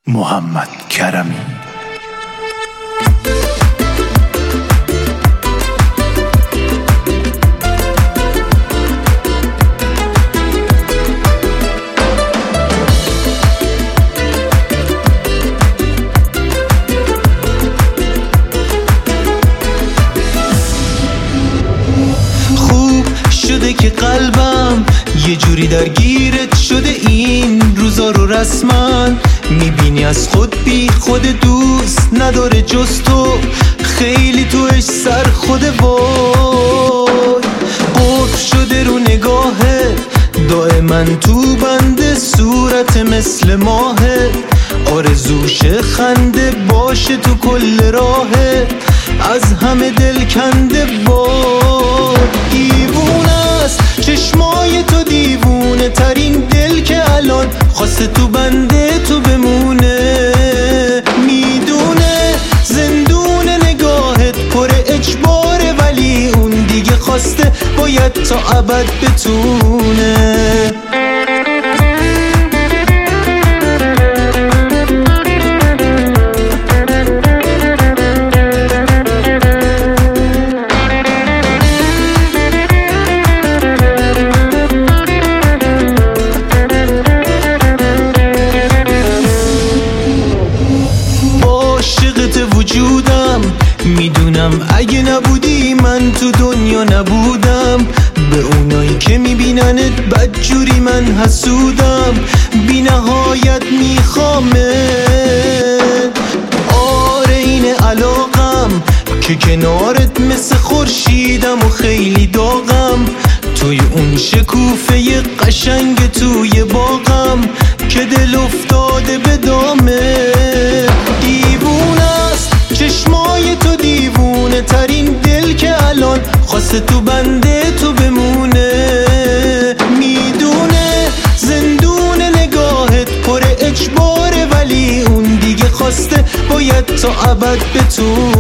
محمد کرمی. خوب شده که قلبم یه جوری درگیرت شده، این روزا رو رسما میبینی از خود بی خود دوست نداره جز تو، خیلی توش سر خوده وای. قفل شده رو نگاهه دائما تو بنده، صورت مثل ماهه، آرزوش خنده باشه تو کل راهه، از همه دل کنده وای. دیوونه است چشمای تو، دیوونه ترین دل که الان خواسته تو بنده تو بمونه، میدونه زندون نگاهت پر اجباره، ولی اون دیگه خواسته باید تا ابد بتونه. وجودم میدونم اگه نبودی من تو دنیا نبودم، به اونایی که میبیننت بدجوری من حسودم، بی نهایت میخوامت. آره این علاقم که کنارت مثل خورشیدم و خیلی داغم، توی اون شکوفه قشنگ توی باغم که دل افتاده به دامه. دیوونه است چشمای تو، دیوونه ترین دل که الان خواسته تو بنده تو بمونه، میدونه زندون نگاهت پر اجباره، ولی اون دیگه خواسته باید تا ابد بتونه.